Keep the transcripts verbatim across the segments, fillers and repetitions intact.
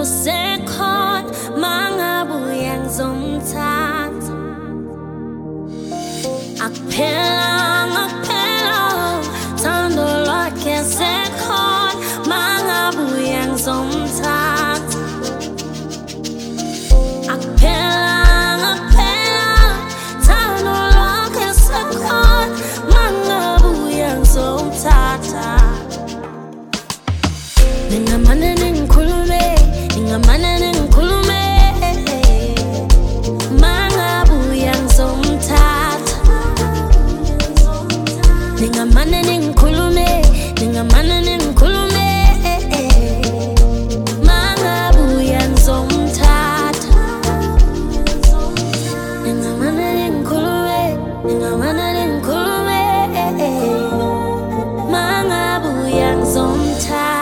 lusekhona mangabuya ngizomthatha akuphelanga kuphela thando lwakhe sekhona mangabuya ngizomthatha akuphelanga kuphela thando lwakhe sekhona mangabuya ngizomthatha ningamane ningikhulume ningamane ningikhulume mangabuya ngizomthatha ningamane ningikhulume ningamane ningikhulume mangabuya ngizomthatha ningamane ningikhulume ningamane ningikhulume mangabuya ngizomthatha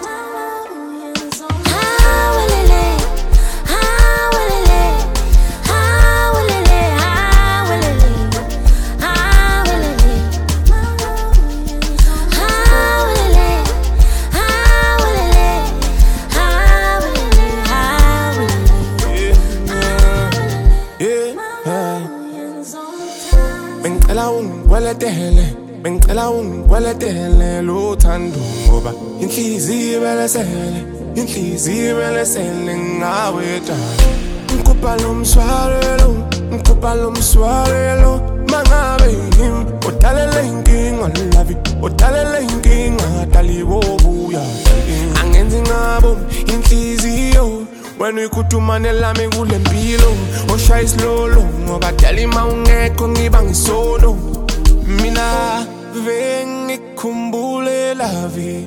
Bengicela ungikweletele bengicela ungikweletele luthando ngoba inhliziyo ibelesele inhliziyo ibelesele ngawe dala ngikupha lo mswalelo ngikupha lo mswalelo mangabe yimi udalele inkinga lavi udalele inkinga dalibobuya angenzi ngabo inhliziyo wena uyikuthumane lami kule mpilo oshaya isilolo ngoba dala ima ungekho ngiba ngisolo mina vengikhumbule lavi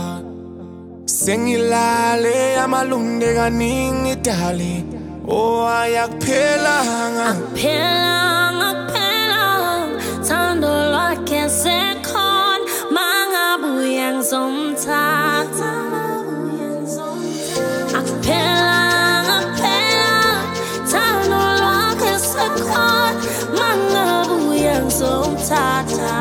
sengilale amalunde kaningi dali oh ayakuphelanga akuphelanga akuphelanga thando lwakhe sekhona mangabuya ngizomthatha akuphelanga akuphelanga thando lwakhe sekhona mangabuya ngizomthatha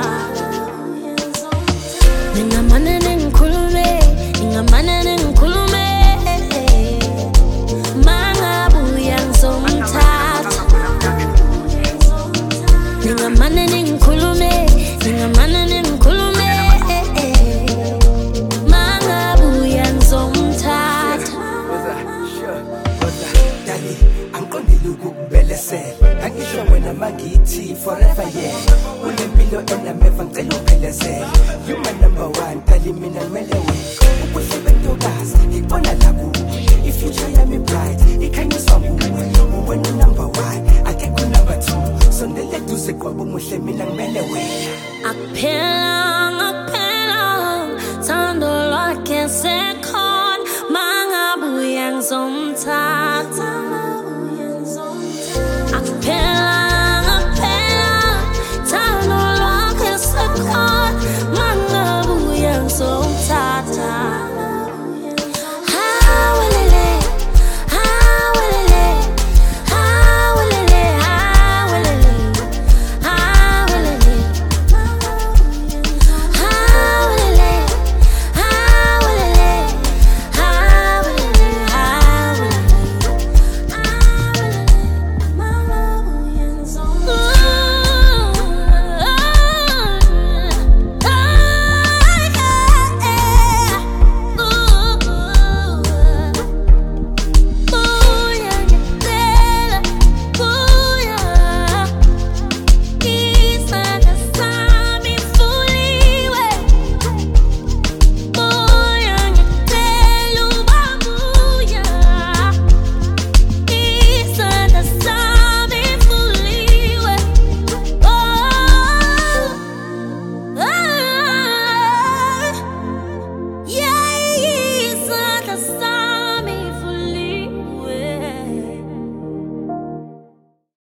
ningamane ningikhulume ningamane ningikhulume mangabuya ngizomthatha ningamane ningikhulume ningamane ningikhulume mangabuya ngizomthatha Dali angiqondile ukukubelesela angisho wena mangithi forever yeah ulempilo enameva ngicela uphelezele you my number one dali mina ngimele wena ubuhle bentokazi ngibona la kuwe ifuture yami bright ikhanyiswa nguwe wena number one akekho number two sondele duze kwabo muhle mina ngimele wena akuphelanga akuphelanga thando lwakhe sekhona mangabuya ngizomthatha